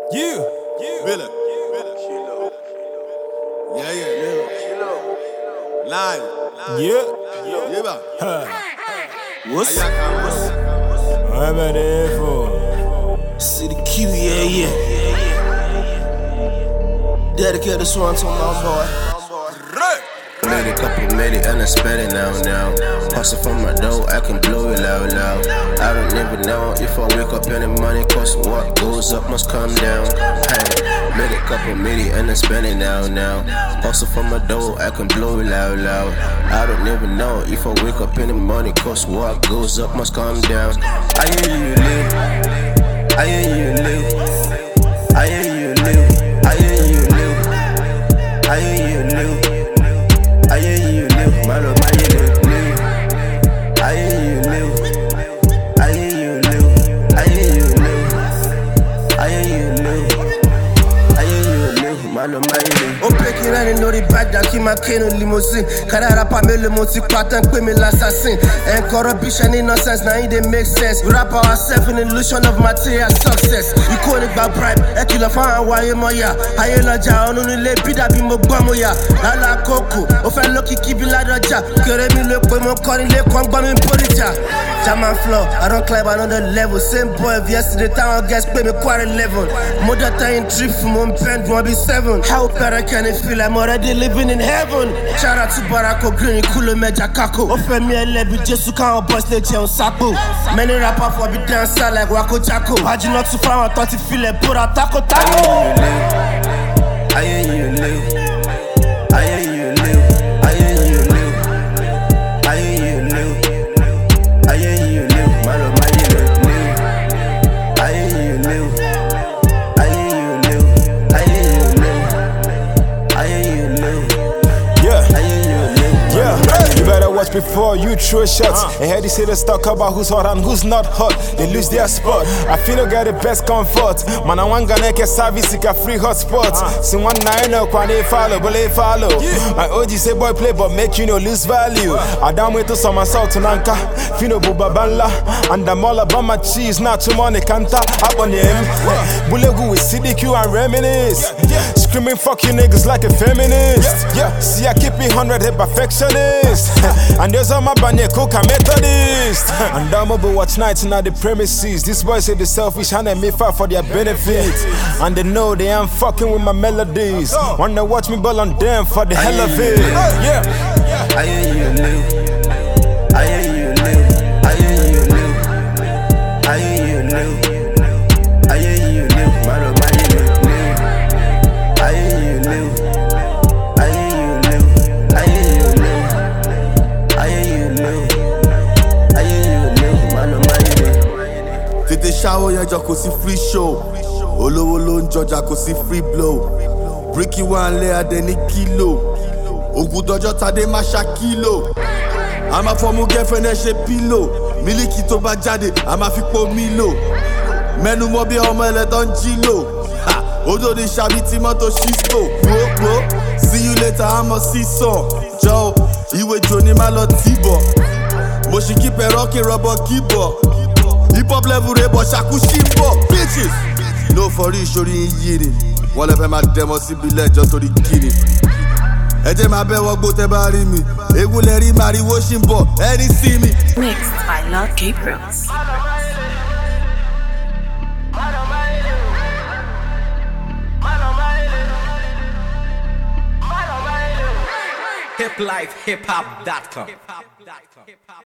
Yeah. Billa. Yeah. Line. Yeah. Yeah, ba. What's Ayaka. I'm at it for City Q, yeah. Dedicate this one to my boy. Made a couple, made it, and I spend it now. Hustle from my dough, I can blow it loud. I don't never know if I wake up and the money costs. What goes up must come down. Hey, made a couple, made it, and I spend it now. Hustle from my dough, I can blow it loud. I don't never know if I wake up and the money costs. What goes up must come down. I hear you live. I hear you live. I hear you live. I hear you live. I hear you live. I hear you live, my love, I hear you live. I hear you live. I hear you live. I hear you live. I hear you live. I hear you live, my love, I hear you. On peut qu'il y ait une autre bad qui m'a créé une limousine. Carrera pas me le monti patin, que me l'assassin. And corruption in nonsense, now it didn't make sense. We rap ourselves in illusion of material success. You call it by bribe, et qu'il a fait un wire moya. Aye la ja, on nous les bida bimbo bamoya. La coco, on fait le qui be la raja. Que remi le quoi, mon corps il est comme bam in polija. Jaman flow, I don't climb another level. Same boy of yesterday, time I guess pay me quarter level. Mother time trip from mon pen, wanna be 7. How better can it feel? I'm already living in heaven. Shout out to Barako Green, cool meja kako. Offer me a level, just to count boss let you on sapo. Many rappers for be dancer like Wako Chaco. Imagine not to find, I thought you feel it, put a taco. I hear you live. I hear you live. I hear you live. I hear you live. I hear you live. My love, I hear you live. I hear you live. I hear you live. I hear you live. I hear you live. Yeah. I hear you live. Yeah. You better watch before you throw shots. And hear these haters talk about who's hot and who's not hot. They lose their spot. I feel I got the best comfort. Man, I want to get service, a free hotspot. See 19 when they follow, but they follow. My OG say boy play, but make you no lose value. I down with to some assault to Nanka. Fino Bubabanla. And I'm all about my cheese. Not too money canta. Up on him. Bulegu with CDQ and reminisce. Screaming fuck you niggas like a feminist. Yeah. See I keep it 100 hit perfectionist. And there's all my banya cook a methodist. And I'm over watch nights in the premises. These boys say the selfish and they me fight for their benefit. And they know they ain't fucking with my melodies. Wanna watch me ball on them for the hell of it. Yeah. I hear you live. I hear you live. I hear you live. I hear you live. I hear you live. My love, I hear you live. I hear you live. I hear you live. I hear you live. I hear you live. I hear you live. My love, I hear you. Tètè ṣáwó yẹn jọ kò sí free show. Olówó ló ń jọjà kò sí free blow. Bricky wà ń lé adé ní kílò. Ògùn dọjọ́ tadé má ṣá kílò. A máa fọmú gẹ́fẹ́ náà ṣe pílò. Mílíkì tó bá jáde, a máa fi po mílò. Mẹ́nu mọ́ bí ọmọ ẹlẹ́tọ́ ń jí lò. Odò ní ṣàbí tí mọ́tò ṣíṣkò. Gbogbo, see you later, àmọ́ sísàn. Jọ ìwé jò ní má lọ tìbọ̀. Mo ṣì kí pẹ̀rọ kí rọ̀bọ̀ kíbọ̀. Hip hop level rẹ̀ bọ̀ ṣàkúṣí bọ̀. Bitches! No for real, ṣorí yìí ni. Wọ́n lè fẹ́ máa dẹmọ síbi lẹ́jọ́ torí kíni. Ẹ jẹ́ máa bẹ́ wọ́gbó tẹ́ bá rí mi. Egun lẹ rí màrìwó ṣì ń bọ̀, ẹni sí mi. Mixed by Lord Gabriels. hiplifehiphop.com